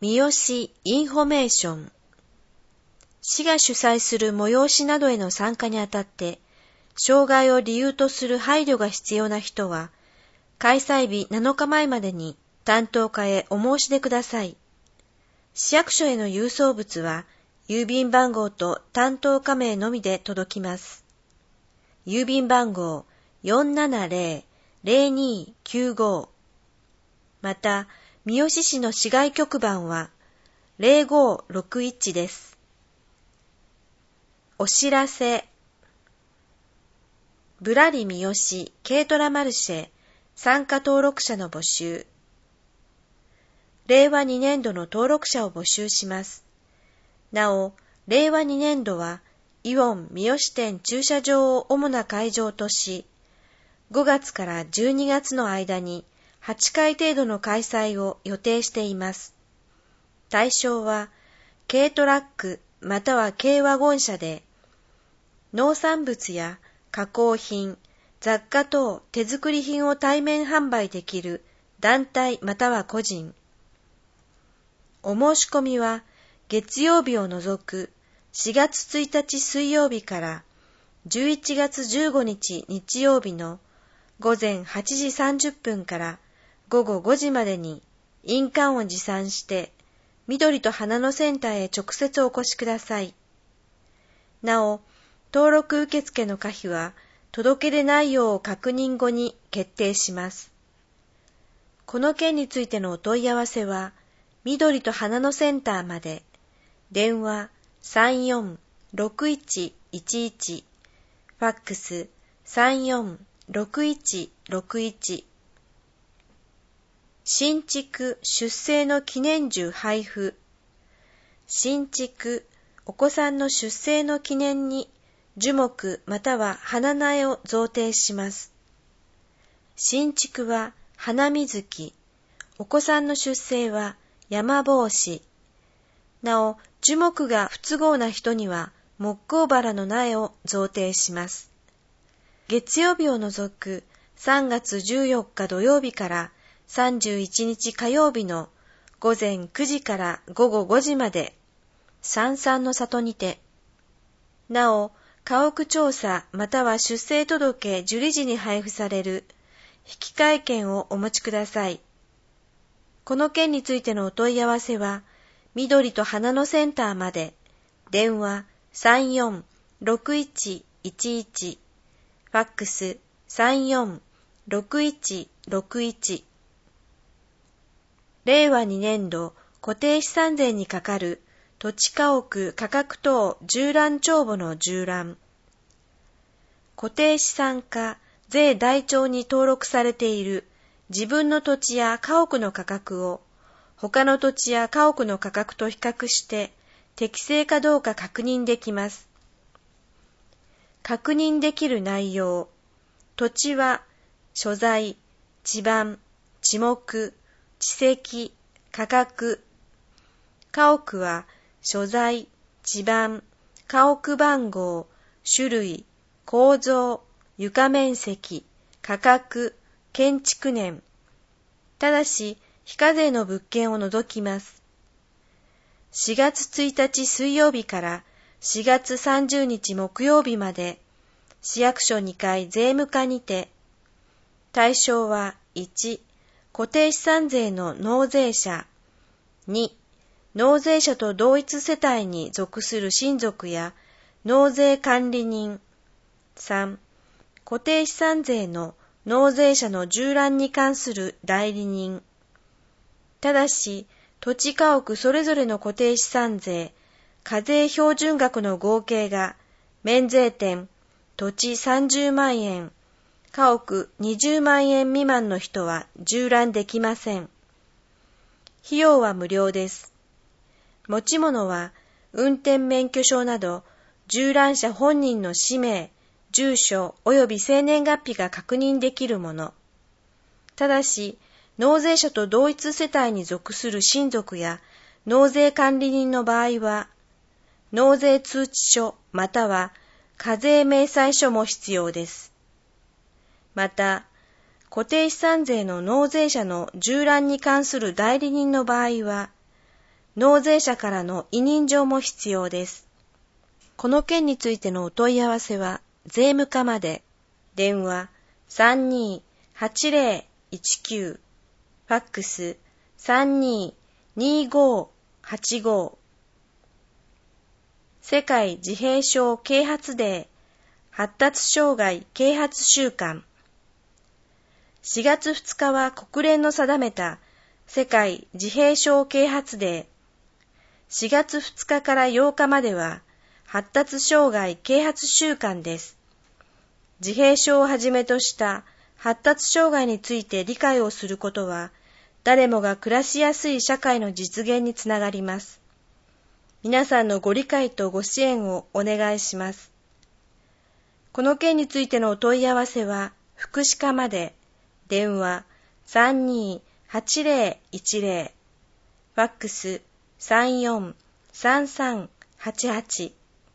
三好インフォメーション。市が主催する催しなどへの参加にあたって、障害を理由とする配慮が必要な人は、開催日7日前までに担当課へお申し出ください。市役所への郵送物は、郵便番号と担当課名のみで届きます。郵便番号 470-0295。また、三好市の市外局番は0561です。お知らせ。ぶらり三好軽トラマルシェ参加登録者の募集。令和2年度の登録者を募集します。なお、令和2年度はイオン三好店駐車場を主な会場とし、5月から12月の間に8回程度の開催を予定しています。対象は、軽トラックまたは軽ワゴン車で、農産物や加工品、雑貨等手作り品を対面販売できる団体または個人。お申し込みは、月曜日を除く4月1日水曜日から11月15日日曜日の午前8時30分から午後5時までに印鑑を持参して緑と花のセンターへ直接お越しください。なお、登録受付の可否は届け出内容を確認後に決定します。この件についてのお問い合わせは緑と花のセンターまで。電話 34-6111 ファックス 34-6161。新築出生の記念樹配布。新築お子さんの出生の記念に樹木または花苗を贈呈します。新築は花水木、お子さんの出生は山帽子。なお、樹木が不都合な人には木工バラの苗を贈呈します。月曜日を除く3月14日土曜日から31日火曜日の午前9時から午後5時まで、三々の里にて。なお、家屋調査または出生届受理時に配布される引換券をお持ちください。この件についてのお問い合わせは、緑と花のセンターまで。電話 34-6111 ファックス 34-6161。令和2年度固定資産税にかかる土地家屋価格等縦覧帳簿の縦覧。固定資産課税台帳に登録されている自分の土地や家屋の価格を他の土地や家屋の価格と比較して適正かどうか確認できます。確認できる内容。土地は所在、地番、地目、地籍、価格。家屋は所在、地番、家屋番号、種類、構造、床面積、価格、建築年。ただし、非課税の物件を除きます。4月1日水曜日から4月30日木曜日まで、市役所2階税務課にて、対象は1、固定資産税の納税者、2、納税者と同一世帯に属する親族や納税管理人、3、固定資産税の納税者の縦覧に関する代理人。ただし、土地家屋それぞれの固定資産税、課税標準額の合計が、免税店、土地30万円、家屋20万円未満の人は縦覧できません。費用は無料です。持ち物は、運転免許証など、縦覧者本人の氏名、住所及び生年月日が確認できるもの。ただし、納税者と同一世帯に属する親族や納税管理人の場合は、納税通知書または課税明細書も必要です。また、固定資産税の納税者の縦覧に関する代理人の場合は、 納税者からの委任状も必要です。この件についてのお問い合わせは、税務課まで。電話32-8019、ファックス32-2585。世界自閉症啓発デー、発達障害啓発週間。4月2日は国連の定めた世界自閉症啓発デー。4月2日から8日までは発達障害啓発週間です。自閉症をはじめとした発達障害について理解をすることは、誰もが暮らしやすい社会の実現につながります。皆さんのご理解とご支援をお願いします。この件についてのお問い合わせは、福祉課まで。電話32-8010、ファックス34-3388。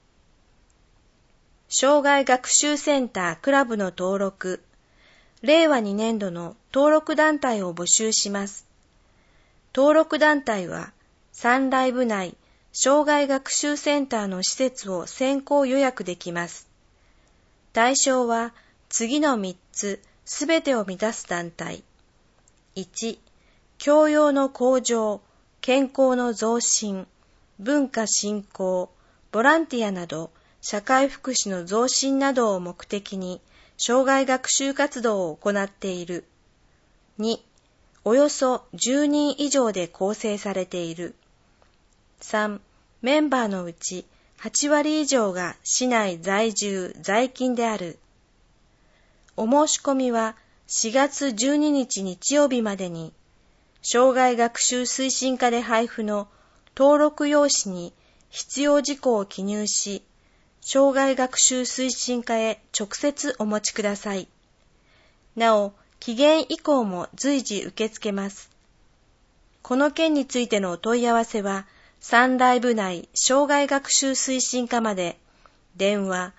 障害学習センタークラブの登録。令和2年度の登録団体を募集します。登録団体は、三来部内障害学習センターの施設を先行予約できます。対象は、次の3つすべてを満たす団体。1、教養の向上、健康の増進、文化振興、ボランティアなど、社会福祉の増進などを目的に、障害学習活動を行っている。2、およそ10人以上で構成されている。3、メンバーのうち8割以上が市内在住・在勤である。お申し込みは4月12日日曜日までに、障害学習推進課で配布の登録用紙に必要事項を記入し、障害学習推進課へ直接お持ちください。なお、期限以降も随時受け付けます。この件についてのお問い合わせは、三来部内障害学習推進課まで。電話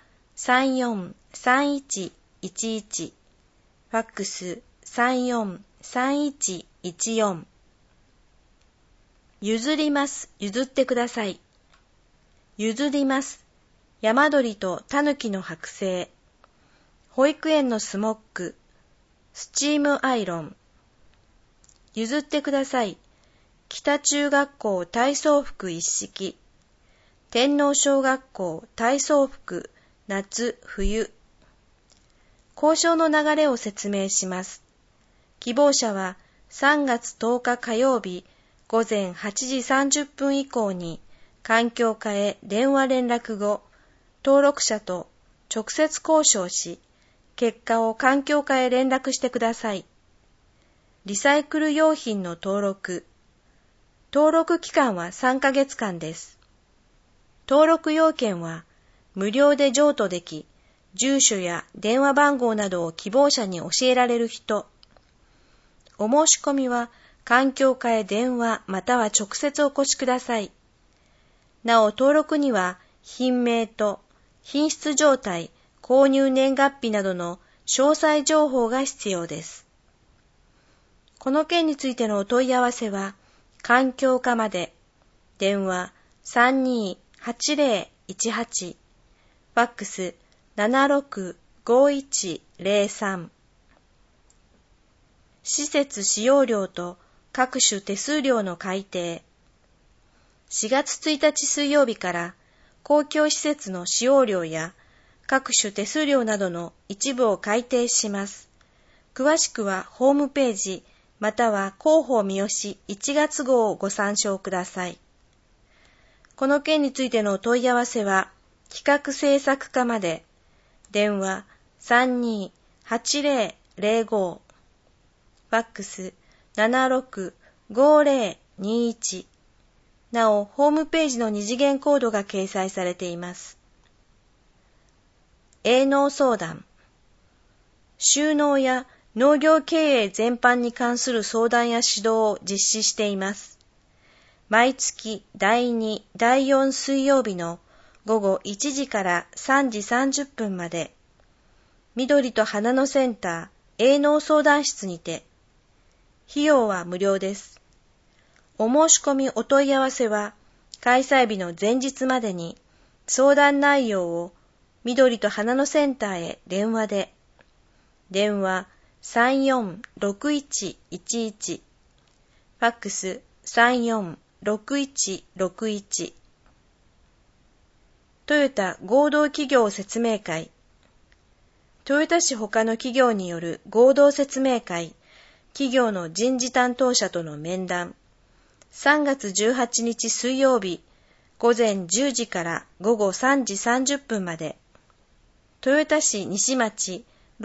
34-3111、ファックス34-3114。譲ります、譲ってください。譲ります。山鳥と狸の剥製。保育園のスモック。スチームアイロン。譲ってください。北中学校体操服一式。天皇小学校体操服夏冬。交渉の流れを説明します。希望者は3月10日火曜日午前8時30分以降に環境課へ電話連絡後、登録者と直接交渉し、結果を環境課へ連絡してください。リサイクル用品の登録。登録期間は3ヶ月間です。登録要件は、無料で譲渡でき、住所や電話番号などを希望者に教えられる人。お申し込みは、環境課へ電話または直接お越しください。なお、登録には、品名と、品質状態、購入年月日などの詳細情報が必要です。この件についてのお問い合わせは、環境課まで。電話32-8018、ファックス765103。施設使用料と各種手数料の改定。4月1日水曜日から公共施設の使用料や各種手数料などの一部を改定します。詳しくはホームページまたは広報三好1月号をご参照ください。この件についてのお問い合わせは企画制作課まで。電話32-8005、ファックス765021。なお、ホームページの二次元コードが掲載されています。営農相談。就農や農業経営全般に関する相談や指導を実施しています。毎月第2、第4水曜日の午後1時から3時30分まで、緑と花のセンター営農相談室にて、費用は無料です。 お申し込みお問い合わせは、開催日の前日までに、相談内容を緑と花のセンターへ電話で、電話346111、ファックス346161、トヨタ合同企業説明会、豊田市他の企業による合同説明会、企業の人事担当者との面談、3月18日水曜日、午前10時から午後3時30分まで、豊田市西町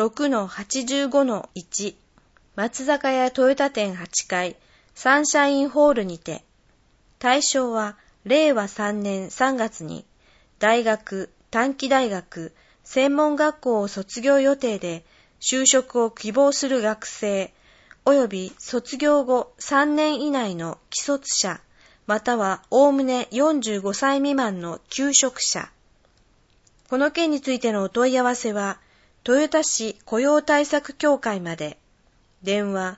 6-85-1、松坂屋豊田店8階、サンシャインホールにて、対象は令和3年3月に、大学、短期大学、専門学校を卒業予定で就職を希望する学生、および卒業後3年以内の既卒者、またはおおむね45歳未満の求職者。この件についてのお問い合わせは、豊田市雇用対策協会まで、電話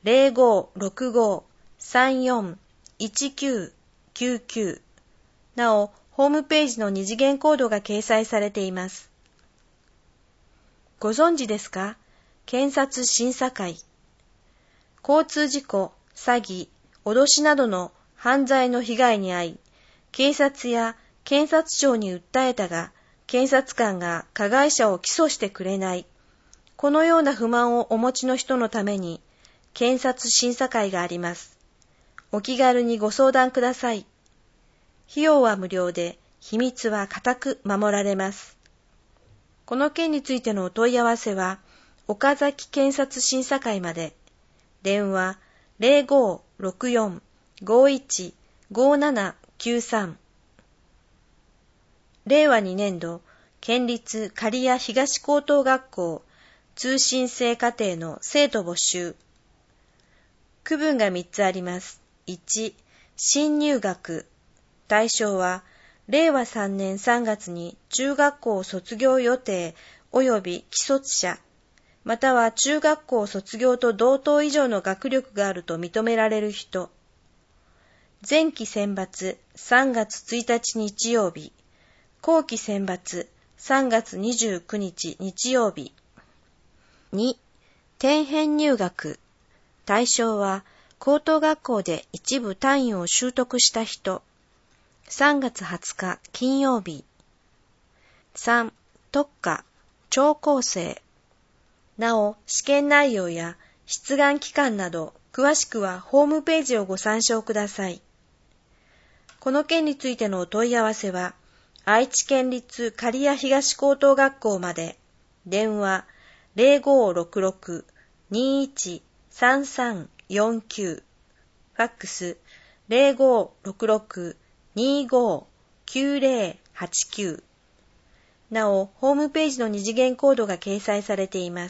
0565-34-1999、なお、ホームページの二次元コードが掲載されています。ご存知ですか？検察審査会。交通事故、詐欺、脅しなどの犯罪の被害に遭い、警察や検察庁に訴えたが、検察官が加害者を起訴してくれない。このような不満をお持ちの人のために、検察審査会があります。お気軽にご相談ください。費用は無料で、秘密は固く守られます。この件についてのお問い合わせは、岡崎検察審査会まで、電話 0564-515793。令和2年度、県立刈谷東高等学校通信制課程の生徒募集。区分が3つあります。1、新入学。対象は、令和3年3月に中学校卒業予定及び既卒者、または中学校卒業と同等以上の学力があると認められる人。前期選抜3月1日日曜日、後期選抜3月29日日曜日。2、転編入学。対象は、高等学校で一部単位を習得した人。3月20日金曜日。3、特化、聴講生。なお、試験内容や出願期間など、詳しくはホームページをご参照ください。この件についてのお問い合わせは、愛知県立刈谷東高等学校まで、電話 0566-213349、ファックス 0566-259089。なお、ホームページの二次元コードが掲載されています。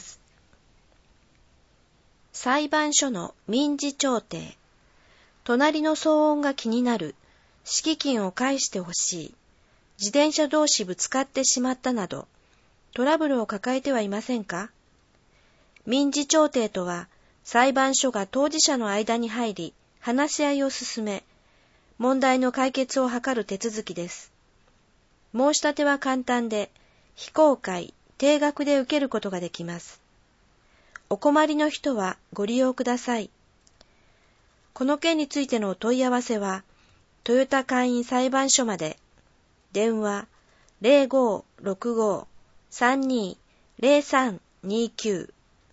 裁判所の民事調停。隣の騒音が気になる。敷金を返してほしい。自転車同士ぶつかってしまったなど、トラブルを抱えてはいませんか？民事調停とは、裁判所が当事者の間に入り、話し合いを進め、問題の解決を図る手続きです。申し立ては簡単で、非公開、定額で受けることができます。お困りの人はご利用ください。この件についてのお問い合わせは、豊田会員裁判所まで、電話 0565-320329。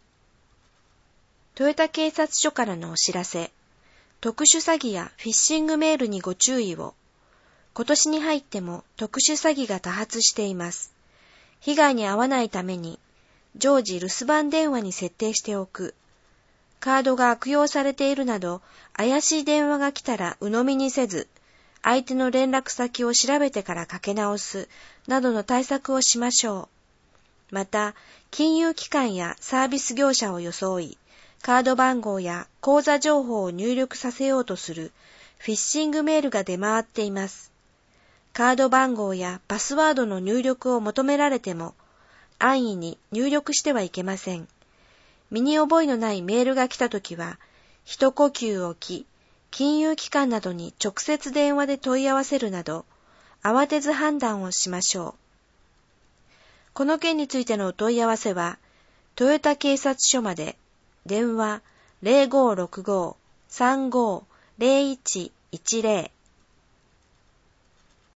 豊田警察署からのお知らせ。特殊詐欺やフィッシングメールにご注意を。今年に入っても特殊詐欺が多発しています。被害に遭わないために、常時留守番電話に設定しておく。カードが悪用されているなど、怪しい電話が来たら鵜呑みにせず、相手の連絡先を調べてからかけ直す、などの対策をしましょう。また、金融機関やサービス業者を装い、カード番号や口座情報を入力させようとするフィッシングメールが出回っています。カード番号やパスワードの入力を求められても、安易に入力してはいけません。身に覚えのないメールが来たときは、一呼吸置き、 金融機関などに直接電話で問い合わせるなど、慌てず判断をしましょう。この件についてのお問い合わせは、豊田警察署まで、電話 0565-35-0110